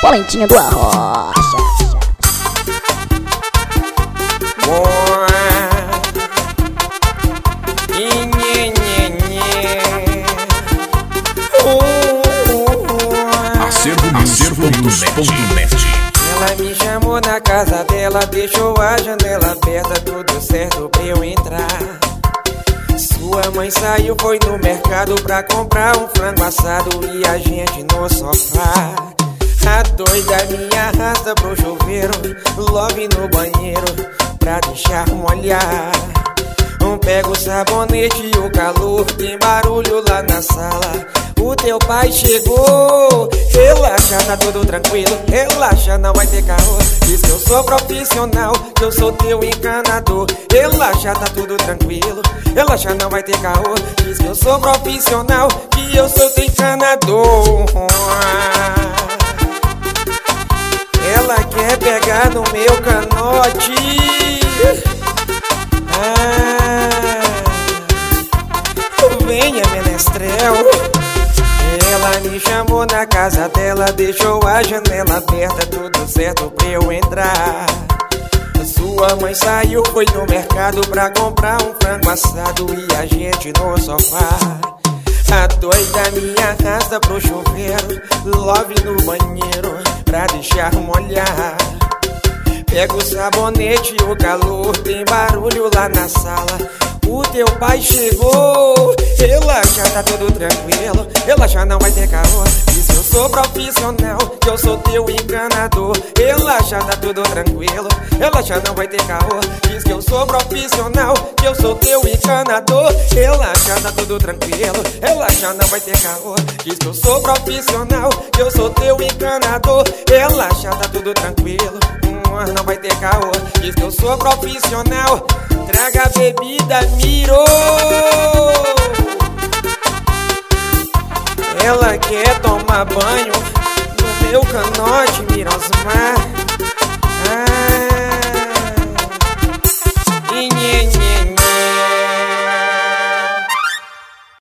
Polentinha do Arrocha. Acervo.net. Ela me chamou na casa dela, deixou a janela aberta, tudo certo pra eu entrar. Sua mãe saiu, foi no mercado pra comprar um frango assado e a gente no sofá. A doida me arrasta pro chuveiro, love no banheiro pra deixar molhar. Pega o sabonete e o calor, tem barulho lá na sala. O teu pai chegou. Relaxa, tá tudo tranquilo, relaxa, não vai ter caô. Diz que eu sou profissional, que eu sou teu encanador. Relaxa, tá tudo tranquilo, relaxa, não vai ter caô. Diz que eu sou profissional, que eu sou teu encanador. Ela quer pegar no meu canote. Venha, menestrel. Ela me chamou na casa dela, deixou a janela aberta, tudo certo pra eu entrar. Sua mãe saiu, foi no mercado pra comprar um frango assado e a gente no sofá. A doida me arrasta pro chuveiro, love no banheiro pra deixar molhar. Pega o sabonete e o calor, tem barulho lá na sala. O teu pai chegou. Relaxa, tá tudo tranquilo, relaxa, não vai ter caô. Diz que eu sou profissional, que eu sou teu encanador. Relaxa, tá tudo tranquilo, relaxa, não vai ter caô. Diz que eu sou profissional, que eu sou teu encanador. Relaxa, tá tudo tranquilo, relaxa, não vai ter caô. Diz que eu sou profissional, que eu sou teu encanador. Relaxa, tá tudo tranquilo, não vai ter caô. Diz que eu sou profissional, traga bebida, mirou. Ela quer tomar banho no meu canote, Mirosmar.